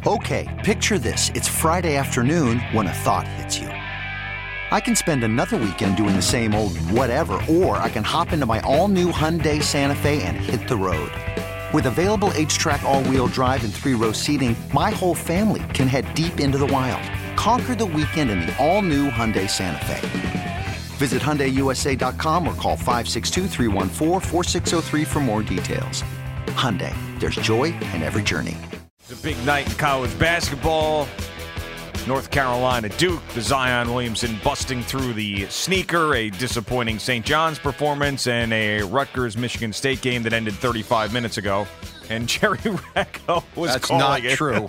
Okay, picture this. It's Friday afternoon when a thought hits you. I can spend another weekend doing the same old whatever, or I can hop into my all-new Hyundai Santa Fe and hit the road. With available H-Track all-wheel drive and 3-row seating, my whole family can head deep into the wild. Conquer the weekend in the all-new Hyundai Santa Fe. Visit HyundaiUSA.com or call 562-314-4603 for more details. Hyundai, there's joy in every journey. It's a big night in college basketball. North Carolina Duke, the Zion Williamson busting through the sneaker, a disappointing St. John's performance, and a Rutgers-Michigan State game that ended 35 minutes ago. And Jerry Recco was calling it. That's not true.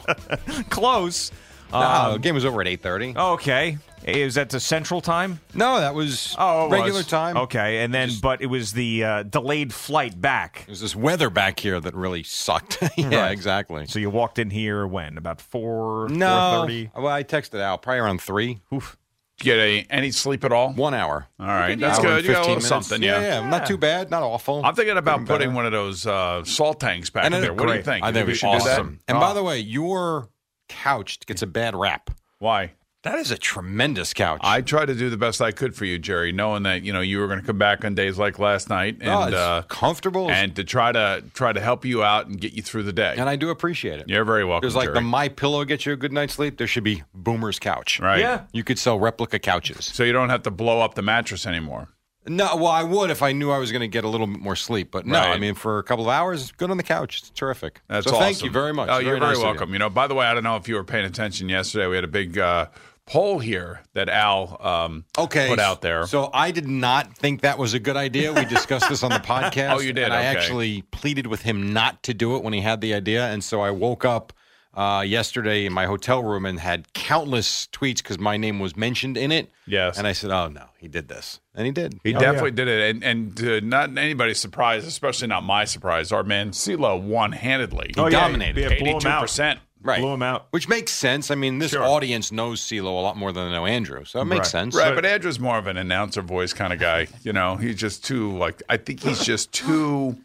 Close. No, the game was over at 8:30. Okay. Is that the Central Time? No, that was it regular was. time. Okay, and then, but it was the delayed flight back. There's this weather back here that really sucked. Yeah, Right. exactly. So you walked in here when? About 4:30? Well, I texted Al probably around 3. Oof. Did you get any sleep at all? 1 hour. All right, Hour that's and good. You got a 15 little minutes. something, Yeah, not too bad, not awful. I'm thinking about Getting putting better. one of those salt tanks back in And there. What do you think? I think we we should awesome. do that. And by the way, your couch gets a bad rap. Why? That is a tremendous couch. I tried to do the best I could for you, Jerry, knowing that you were going to come back on days like last night and it's comfortable, and to try to help you out and get you through the day. and I do appreciate it. You're very welcome. There's like Jerry. the My Pillow gets you a good night's sleep. There should be Boomer's couch. Right. Yeah. You could sell replica couches. So you don't have to blow up the mattress anymore. No, well, I would if I knew I was going to get a little bit more sleep. But no, Right. I mean, for a couple of hours, good on the couch. It's terrific. That's so awesome. Thank you very much. Oh, you're very nice of you. welcome. By the way, I don't know if you were paying attention yesterday. We had a big poll here that Al put out there. So I did not think that was a good idea. We discussed this on the podcast. Oh, you did? And I Okay. actually pleaded with him not to do it when he had the idea. And so I woke up yesterday in my hotel room and had countless tweets because my name was mentioned in it. Yes. And I said, oh, no, he did this. And he did. He definitely did it. And to not anybody's surprise, especially not my surprise, our man CeeLo won handedly. He dominated. Yeah, blew him out. 82%. Right. Blew him out. Which makes sense. I mean, this Sure. audience knows CeeLo a lot more than they know Andrew. So it makes Right. sense. Right, but Andrew's more of an announcer voice kind of guy. He's just too, I think he's just too,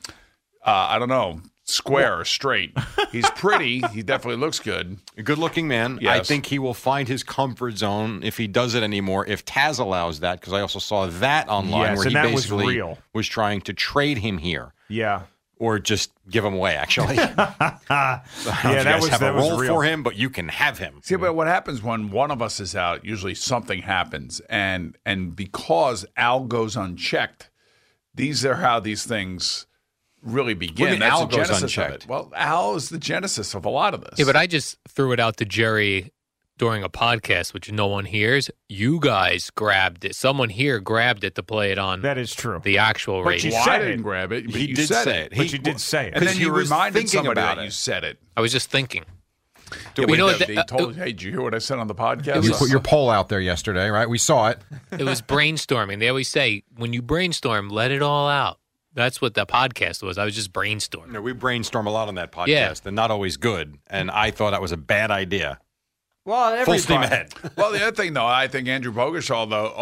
I don't know, square or straight. He's pretty. He definitely looks good. A good-looking man. Yes. I think he will find his comfort zone if he does it anymore, if Taz allows that, because I also saw that online Yes, where and he that was basically real. was trying to trade him here. Yeah. Or just give him away, actually. So I don't know if you that guys was- have that a was role real. for him, but you can have him. See, but what happens when one of us is out, usually something happens. And because Al goes unchecked, these are how these things really begin. What do you mean That's Al the goes genesis unchecked? of it. Well, Al is the genesis of a lot of this. Yeah, but I just threw it out to Jerry during a podcast, which no one hears. You guys grabbed it. Someone here grabbed it to play it on That is true. the actual But radio. you Well, said I it. didn't grab it. But He you did said say it. it. But you did say it. And then he you was reminded thinking somebody about that it. you said it. I was just thinking. Yeah, we but know they that- told you, hey, did you hear what I said on the podcast? You put your poll out there yesterday, right? We saw it. It was brainstorming. They always say, when you brainstorm, let it all out. That's what the podcast was. I was just brainstorming. We brainstorm a lot on that podcast, Yeah. and not always good. And I thought that was a bad idea. Well, Full steam ahead. Well, the other thing, though, I think Andrew Bogusch,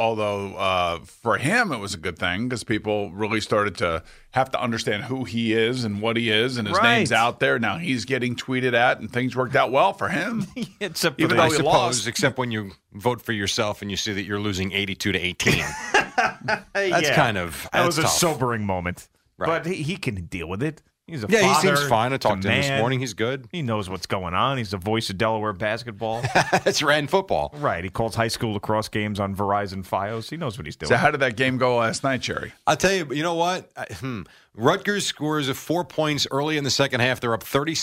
although for him it was a good thing because people really started to have to understand who he is and what he is, and his Right. name's out there. Now he's getting tweeted at, and things worked out well for him. It's a Even I though he suppose, lost. except when you vote for yourself and you see that you're losing 82-18. That's kind of that was a tough. sobering moment. Right. But he can deal with it. He's a Yeah, he father, seems fine. I talked to him this man. morning. He's good. He knows what's going on. He's the voice of Delaware basketball. That's ran football. Right. He calls high school lacrosse games on Verizon Fios. He knows what he's doing. So how did that game go last night, Jerry? I'll tell you, you know what? Rutgers scores 4 points early in the second half. They're up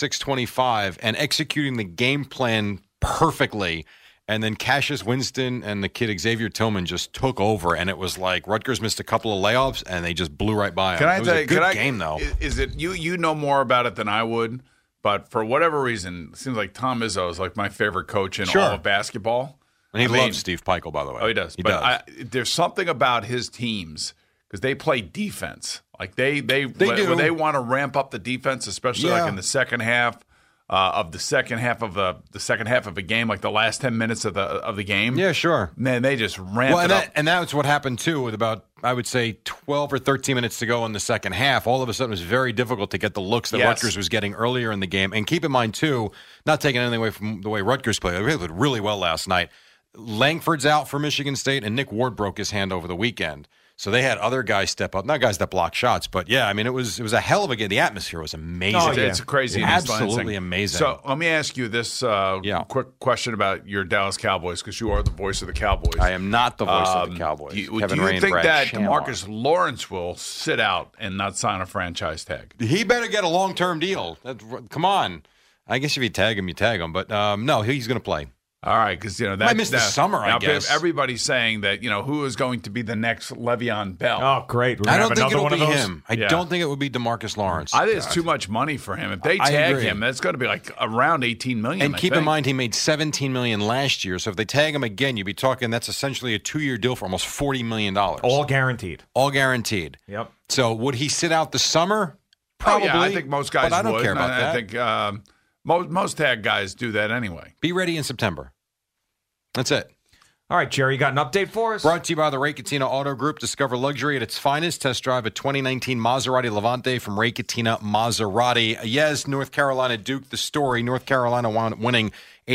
36-25 and executing the game plan perfectly. And then Cassius Winston and the kid Xavier Tillman just took over, and it was like Rutgers missed a couple of layups, and they just blew right by them. Can I It was tell a you? good game, though. Is it you know more about it than I would? But for whatever reason, it seems like Tom Izzo is like my favorite coach in Sure. all of basketball. And he I mean- loves Steve Peichel, by the way. Oh, he does. He but does. there's something about his teams because they play defense. Like they do. when they want to ramp up the defense, especially Yeah. like in the second half. of the second half of a game, like the last 10 minutes of the game. Yeah, sure. Man, they just ramped it up. And that's what happened too. With about, I would say, 12 or 13 minutes to go in the second half, all of a sudden it was very difficult to get the looks that Rutgers was getting earlier in the game. And keep in mind too, not taking anything away from the way Rutgers played, they played really well last night. Langford's out for Michigan State, and Nick Ward broke his hand over the weekend. So they had other guys step up, not guys that block shots, but yeah, I mean, it was a hell of a game. The atmosphere was amazing. Oh, yeah. It's crazy. Absolutely amazing. So let me ask you this quick question about your Dallas Cowboys, because you are the voice of the Cowboys. I am not the voice of the Cowboys. Do you think that DeMarcus Lawrence will sit out and not sign a franchise tag? He better get a long-term deal. Come on. I guess if you tag him, you tag him. But no, he's going to play. All right, because that I missed the summer. I guess everybody's saying that who is going to be the next Le'Veon Bell. Oh, great! I don't think it'll be him. I don't think it would be DeMarcus Lawrence. I think it's too much money for him. If they tag him, that's going to be like around $18 million. And keep in mind, he made $17 million last year. So if they tag him again, you'd be talking that's essentially a 2-year deal for almost $40 million. All guaranteed. All guaranteed. Yep. So would he sit out the summer? Probably. Oh, yeah, I think most guys but I don't would. care about that. I think most tag guys do that anyway. Be ready in September. That's it. All right, Jerry, you got an update for us? Brought to you by the Ray Cattina Auto Group. Discover luxury at its finest. Test drive a 2019 Maserati Levante from Ray Cattina Maserati. Yes, North Carolina Duke, the story. North Carolina wound up winning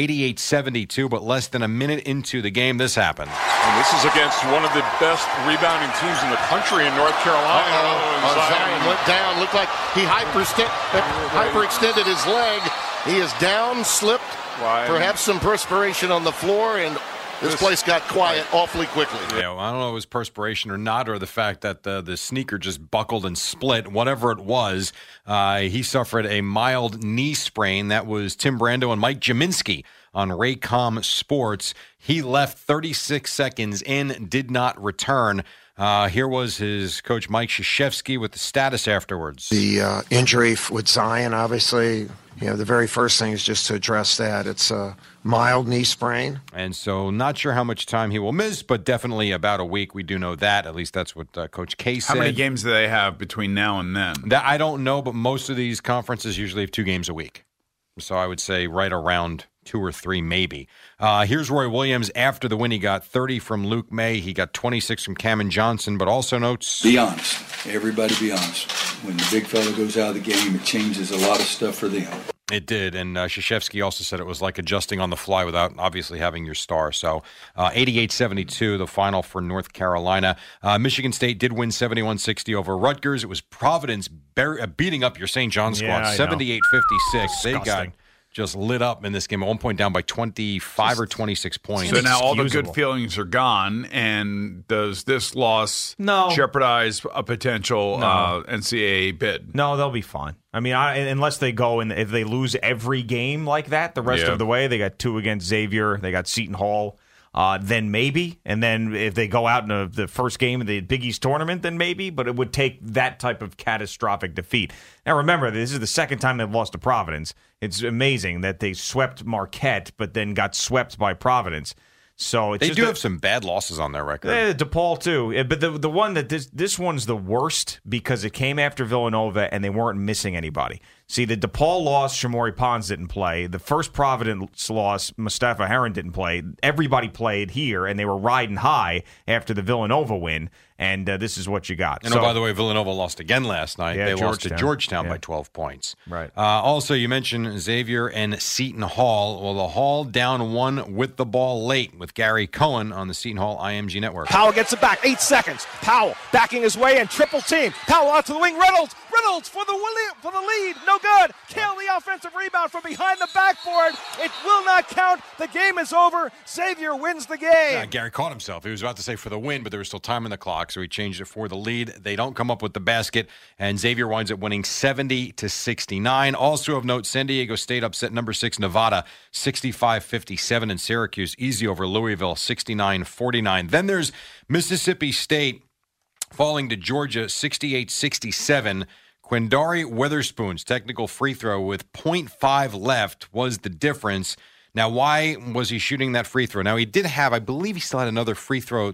88-72, but less than a minute into the game, this happened. And this is against one of the best rebounding teams in the country in North Carolina. Zion went down. Looked like he hyperextended his leg. He is down, slipped. Perhaps some perspiration on the floor, and this place got quiet awfully quickly. Yeah, well, I don't know if it was perspiration or not, or the fact that the sneaker just buckled and split. Whatever it was, he suffered a mild knee sprain. That was Tim Brando and Mike Jaminski on Raycom Sports. He left 36 seconds in, did not return. Here was his coach, Mike Krzyzewski, with the status afterwards. The injury with Zion, obviously, the very first thing is just to address that. It's a mild knee sprain. And so not sure how much time he will miss, but definitely about a week. We do know that. At least that's what Coach K said. How many games do they have between now and then? That I don't know, but most of these conferences usually have 2 games a week. So I would say right around 2 or 3 maybe. Here's Roy Williams after the win. He got 30 from Luke May. He got 26 from Cameron Johnson, but also notes. Be honest. Everybody be honest. When the big fella goes out of the game, it changes a lot of stuff for them. It did, and Krzyzewski also said it was like adjusting on the fly without obviously having your star. So 88-72, the final for North Carolina. Michigan State did win 71-60 over Rutgers. It was Providence beating up your St. John's squad, 78-56. They got just lit up in this game. At one point down by 25 or 26 points. So now all the good feelings are gone, and does this loss jeopardize a potential NCAA bid? No, they'll be fine. I mean, unless they go and if they lose every game like that the rest of the way, they got 2 against Xavier, they got Seton Hall. Then maybe. And then if they go out in the first game of the Big East tournament, then maybe. But it would take that type of catastrophic defeat. Now, remember, this is the second time they've lost to Providence. It's amazing that they swept Marquette, but then got swept by Providence. So it's they do have some bad losses on their record. DePaul too, but the one that this one's the worst because it came after Villanova and they weren't missing anybody. See, the DePaul loss, Shamori Pons didn't play. The first Providence loss, Mustafa Heron didn't play. Everybody played here, and they were riding high after the Villanova win, and this is what you got. And by the way, Villanova lost again last night. They lost to Georgetown by 12 points. Right. Also, you mentioned Xavier and Seton Hall. Well, the Hall down 1 with the ball late with Gary Cohen on the Seton Hall IMG network. Powell gets it back. 8 seconds. Powell backing his way and triple team. Powell out to the wing. Reynolds for the lead. No good. Kale the offensive rebound from behind the backboard. It will not count. The game is over. Xavier wins the game. Gary caught himself. He was about to say for the win, but there was still time in the clock, so he changed it for the lead. They don't come up with the basket, and Xavier winds up winning 70-69. Also of note, San Diego State upset number 6 Nevada 65-57, and Syracuse easy over Louisville 69-49. Then there's Mississippi State falling to Georgia 68-67. Quindari Weatherspoon's technical free throw with 0.5 left was the difference. Now, why was he shooting that free throw? Now, he did have, I believe he still had another free throw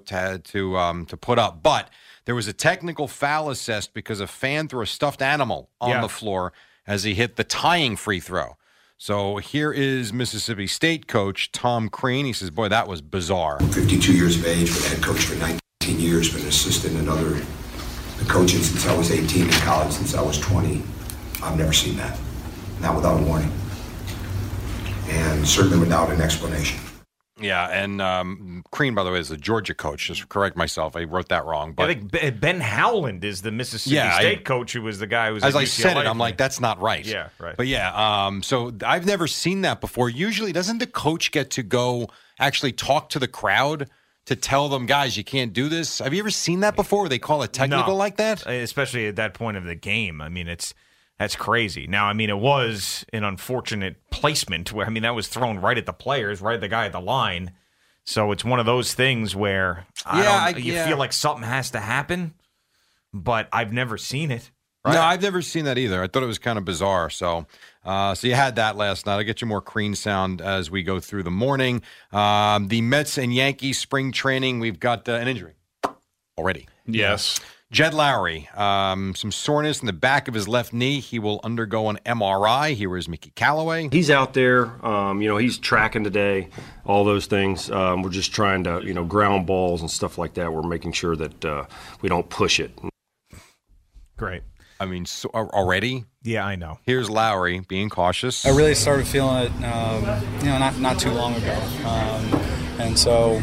to put up, but there was a technical foul assessed because a fan threw a stuffed animal on the floor as he hit the tying free throw. So here is Mississippi State coach Tom Crean. He says, boy, that was bizarre. 52 years of age, been head coach for 19 years, been an assistant and other coaching since I was 18, in college since I was 20. I've never seen that. Not without a warning. And certainly without an explanation. Yeah, and Crean, by the way, is the Georgia coach. Just to correct myself, I wrote that wrong. But I think Ben Howland is the Mississippi State coach who was the guy who was as at I UCLA. said it, I'm like, that's not right. Yeah, right. But yeah, so I've never seen that before. Usually, doesn't the coach get to go actually talk to the crowd to tell them, guys, you can't do this? Have you ever seen that before where they call it technical like that? Especially at that point of the game. I mean, that's crazy. Now, I mean, it was an unfortunate placement where, I mean, that was thrown right at the players, right at the guy at the line. So it's one of those things where you feel like something has to happen, but I've never seen it. Right? No, I've never seen that either. I thought it was kind of bizarre. So you had that last night. I'll get you more Crean sound as we go through the morning. The Mets and Yankees spring training, we've got an injury already. Yes. Jed Lowry, some soreness in the back of his left knee. He will undergo an MRI. Here is Mickey Callaway. He's out there. He's tracking today, all those things. We're just trying to, ground balls and stuff like that. We're making sure that we don't push it. Great. I mean, already? Yeah, I know. Here's Lowry being cautious. I really started feeling it, not too long ago. And so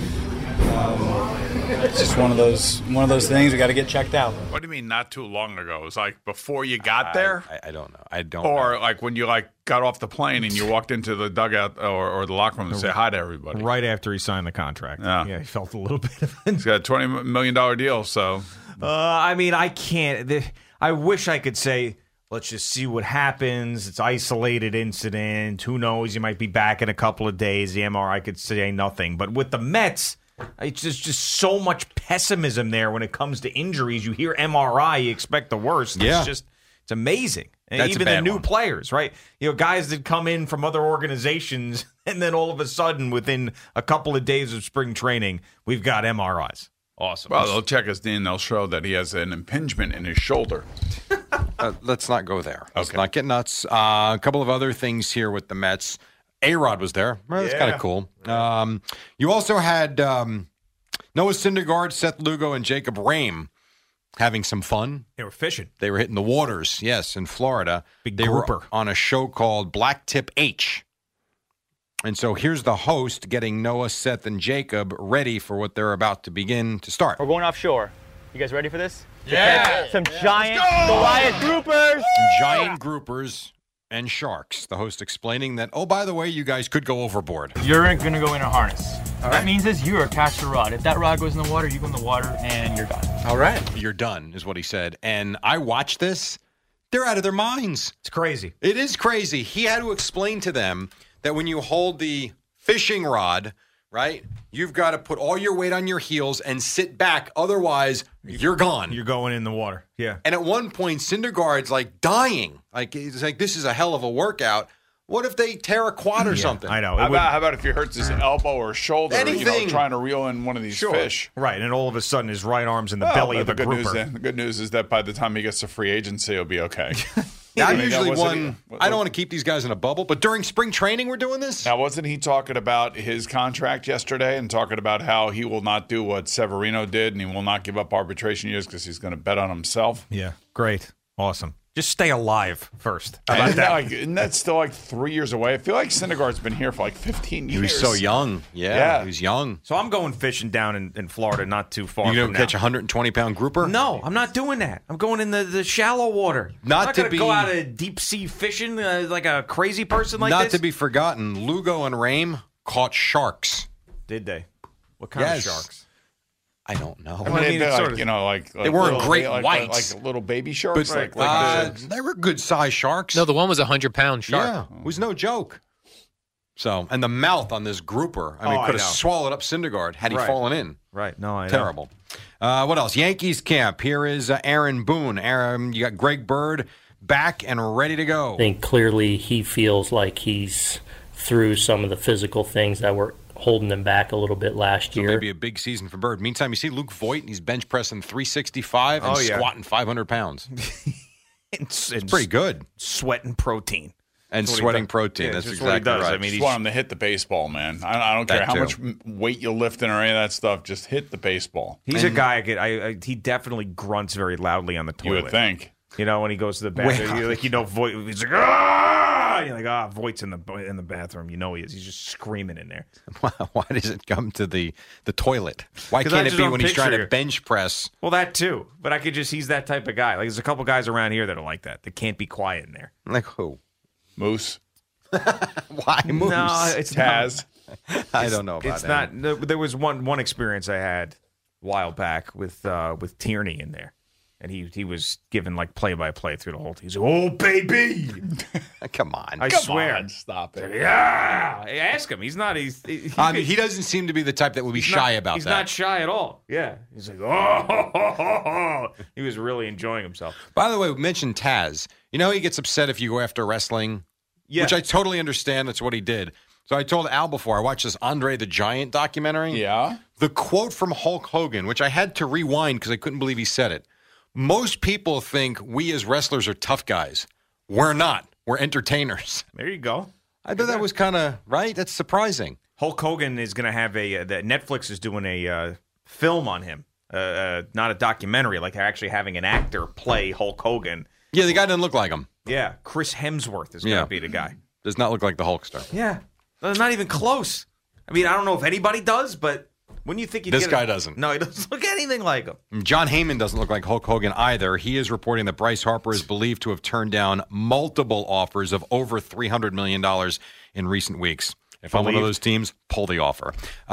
it's just one of those things. We got to get checked out. What do you mean not too long ago? It was like before you got there? I don't know. Or like when you got off the plane and you walked into the dugout or the locker room to say hi to everybody. Right after he signed the contract. Yeah, he felt a little bit of it. He's got a $20 million deal, so. I mean, I can't. I wish I could say, let's just see what happens. It's isolated incident. Who knows? You might be back in a couple of days. The MRI could say nothing. But with the Mets, it's just so much pessimism there when it comes to injuries. You hear MRI, you expect the worst. Yeah. It's amazing. And That's even the new players, right? Guys that come in from other organizations, and then all of a sudden, within a couple of days of spring training, we've got MRIs. Awesome. Well, they'll check his knee and they'll show that he has an impingement in his shoulder. Let's not go there. Let's not get nuts. A couple of other things here with the Mets. A-Rod was there. Well, that's kind of cool. You also had Noah Syndergaard, Seth Lugo, and Jacob Rame having some fun. They were fishing. They were hitting the waters, yes, in Florida. Big they grouper. were on a show called Black Tip H. And so here's the host getting Noah, Seth, and Jacob ready for what they're about to begin to start. We're going offshore. You guys ready for this? Yeah! Some giant Goliath groupers! Giant groupers and sharks. The host explaining that, oh, by the way, you guys could go overboard. You're going to go in a harness. All that means is you are attached to a rod. If that rod goes in the water, you go in the water, and you're done. All right. You're done, is what he said. And I watched this. They're out of their minds. It's crazy. It is crazy. He had to explain to them that when you hold the fishing rod, right, you've got to put all your weight on your heels and sit back. Otherwise, you're gone. You're going in the water. Yeah. And at one point, Syndergaard's like dying. Like, he's like, this is a hell of a workout. What if they tear a quad or something? I know. How about if he hurts his elbow or shoulder, Anything. trying to reel in one of these fish? Right, and all of a sudden his right arm's in the belly of the grouper. The good news is that by the time he gets to free agency, he'll be okay. I'm usually one. I don't want to keep these guys in a bubble, but during spring training, we're doing this. Now, wasn't he talking about his contract yesterday and talking about how he will not do what Severino did and he will not give up arbitration years because he's going to bet on himself? Yeah, great, awesome. Just stay alive first. How about that? Isn't that still like 3 years away? I feel like Syndergaard's been here for like 15 years. He was so young. Yeah, he was young. So I'm going fishing down in Florida, not too far You from don't catch a 120-pound grouper? No, I'm not doing that. I'm going in the shallow water. I'm not going to go out of deep sea fishing like a crazy person like this. Not to be forgotten, Lugo and Rame caught sharks. Did they? What kind of sharks? I don't know. I mean, they weren't great whites, like little baby sharks. They were good-sized sharks. No, the one was a 100-pound shark. Yeah, it was no joke. So, and the mouth on this grouper, I mean, could have swallowed up Syndergaard had he fallen in. Right. No, I know. Terrible. What else? Yankees camp. Here is Aaron Boone. You got Greg Bird back and ready to go. I think clearly he feels like he's through some of the physical things that were holding them back a little bit last year. Maybe a big season for Bird. Meantime, you see Luke Voit, and he's bench pressing 365 and squatting 500 pounds. It's pretty good. Sweat and protein. And sweating protein. That's just exactly what he does. right. I mean, Just want him to hit the baseball, man. I don't care That how too. much weight you're lifting or any of that stuff. Just hit the baseball. he's a guy. He definitely grunts very loudly on the toilet. You would think. You know, when he goes to the bathroom, he's like, ah! You're like, Voight's in the bathroom. You know he is. He's just screaming in there. Why does it come to the toilet? Why 'Cause can't I it just be don't when he's trying to picture- bench press? Well, that too. But he's that type of guy. Like, there's a couple guys around here that are like that. That can't be quiet in there. Like who? Moose. Why Moose? No, it's Taz. I don't know about It's that. not. There was one experience I had a while back with Tierney in there, and he was given like play-by-play through the whole team. He's like, "Oh baby, Come on. I swear, Stop it. yeah." Ask him. He's not. He doesn't seem to be the type that would be shy about He's that. not shy at all. Yeah, he's like, oh, he was really enjoying himself. By the way, we mentioned Taz. You know he gets upset if you go after wrestling, which I totally understand. That's what he did. So I told Al before, I watched this Andre the Giant documentary. Yeah. The quote from Hulk Hogan, which I had to rewind because I couldn't believe he said it. Most people think we as wrestlers are tough guys. We're not. We're entertainers. There you go. I thought that was kind of right. That's surprising. Hulk Hogan is going to have that Netflix is doing a film on him, not a documentary. Like they're actually having an actor play Hulk Hogan. Yeah, the guy doesn't look like him. Yeah, Chris Hemsworth is going to be the guy. Does not look like the Hulkster. Yeah, not even close. I mean, I don't know if anybody does, but when you think This guy doesn't. No, he doesn't look anything like him. John Heyman doesn't look like Hulk Hogan either. He is reporting that Bryce Harper is believed to have turned down multiple offers of over $300 million in recent weeks. If I'm one of those teams, pull the offer.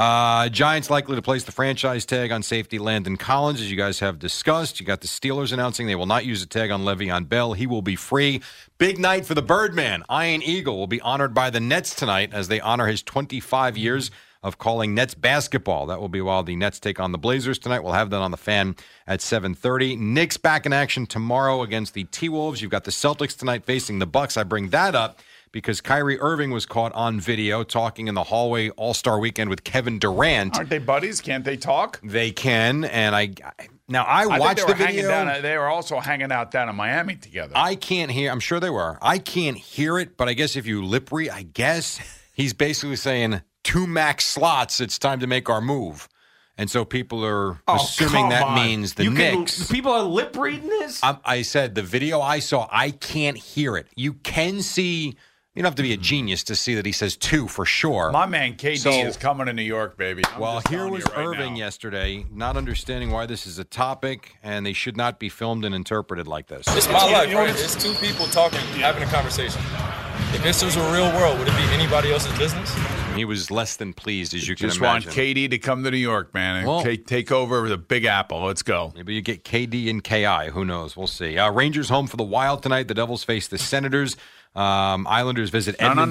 Giants likely to place the franchise tag on safety Landon Collins, as you guys have discussed. You got the Steelers announcing they will not use a tag on Le'Veon Bell. He will be free. Big night for the Birdman. Ian Eagle will be honored by the Nets tonight as they honor his 25 years of calling Nets basketball. That will be while the Nets take on the Blazers tonight. We'll have that on the Fan at 7:30. Knicks back in action tomorrow against the T-Wolves. You've got the Celtics tonight facing the Bucks. I bring that up because Kyrie Irving was caught on video talking in the hallway All-Star Weekend with Kevin Durant. Aren't they buddies? Can't they talk? They can, and I think watched the they were video. They were also hanging out down in Miami together. I can't hear. I'm sure they were. I can't hear it, but I guess if you lip read, I guess he's basically saying 2 max slots. It's time to make our move. And so people are assuming that means the Knicks. People are lip reading this? I said the video I saw, I can't hear it. You can see. You don't have to be a genius to see that he says 2 for sure. My man KD is coming to New York, baby. Here was Irving yesterday, not understanding why this is a topic, and they should not be filmed and interpreted like this. It's my life, right? It's 2 people talking, having a conversation. If this was a real world, would it be anybody else's business? He was less than pleased, as you can Just imagine. want KD to come to New York, man, and take over the Big Apple. Let's go. Maybe you get KD and KI. Who knows? We'll see. Rangers home for the Wild tonight. The Devils face the Senators. Islanders visit Edmonton.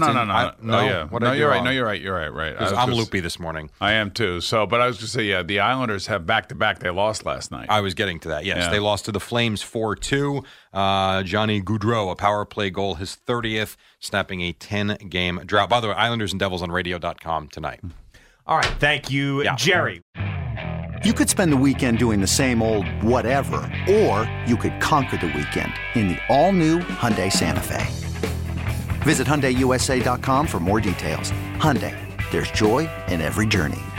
No, you're right. You're right. I'm loopy this morning. I am too. But I was going to say, the Islanders have back-to-back. They lost last night. I was getting to that. Yes, They lost to the Flames 4-2. Johnny Gaudreau, a power play goal, his 30th, snapping a 10-game drought. By the way, Islanders and Devils on radio.com tonight. All right. Thank you, Jerry. You could spend the weekend doing the same old whatever, or you could conquer the weekend in the all-new Hyundai Santa Fe. Visit HyundaiUSA.com for more details. Hyundai, there's joy in every journey.